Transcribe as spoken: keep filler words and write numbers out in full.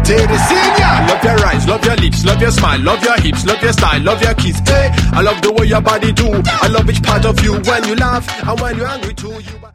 Teresina. Love your eyes, love your lips, love your smile, love your hips, love your style, love your kiss. Hey, I love the way your body do. I love each part of you when you laugh and when you're angry too. You